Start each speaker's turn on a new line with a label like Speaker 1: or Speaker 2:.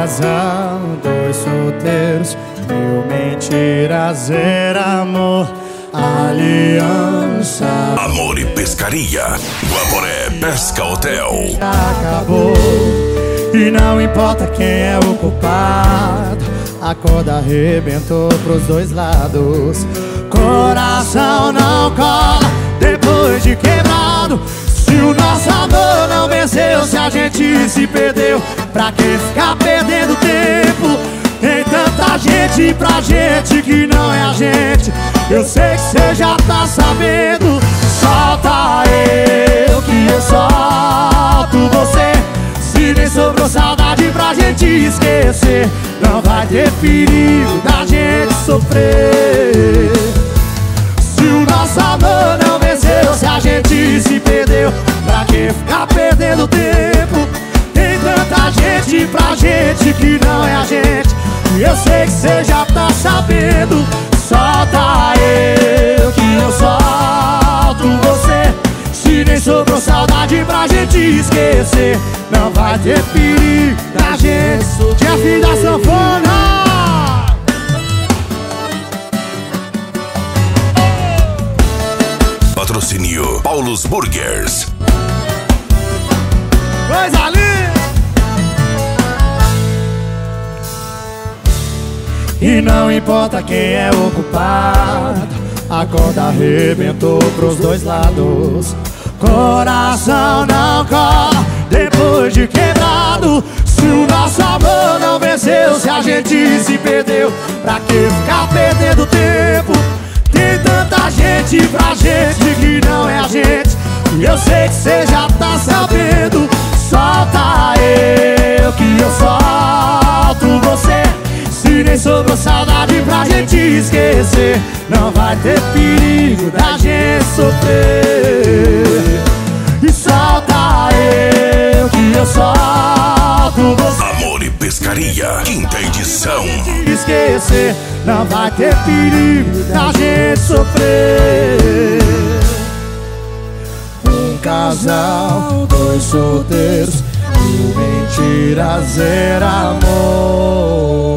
Speaker 1: casal, dois solteiros, mil mentiras era amor, aliança.
Speaker 2: Amor e Pescaria, Guaporé Pesca Hotel.
Speaker 1: Acabou, e não importa quem é o culpado, a corda arrebentou pros dois lados. Coração não cola depois de quebrado. Se o nosso amor não venceu, se a gente se perdeu, pra que ficar perdendo tempo? Tem tanta gente pra gente que não é a gente. Eu sei que cê já tá sabendo. Solta eu que eu solto você. Se nem sobrou saudade pra gente esquecer, não vai ter perigo da gente sofrer. Se o nosso amor não venceu, se a gente se perdeu, pra que ficar perdendo tempo? Tem tanta gente pra gente que não é a gente. E eu sei que cê já tá sabendo. Solta eu que eu solto você. Se nem sobrou saudade pra gente esquecer, não vai ter perigo da gente sofrer. Jeff da sanfona.
Speaker 2: Patrocínio Paulos Burgers.
Speaker 1: Coisa linda. E não importa quem é o culpado, a corda arrebentou pros dois lados. Coração não cola depois de quebrado. Se o nosso amor não venceu, se a gente se perdeu, pra que ficar perdendo tempo? Tem tanta gente pra gente que não é a gente. E eu sei que cê já tá sabendo. Solta eu que eu solto você. Se nem sobrou saudade pra gente esquecer, não vai ter perigo da gente sofrer. E solta eu que eu solto você.
Speaker 2: Amor e Pescaria, quinta edição.
Speaker 1: Esquecer, não vai ter perigo da gente sofrer. Um casal, dois solteiros, mil mentiras era amor.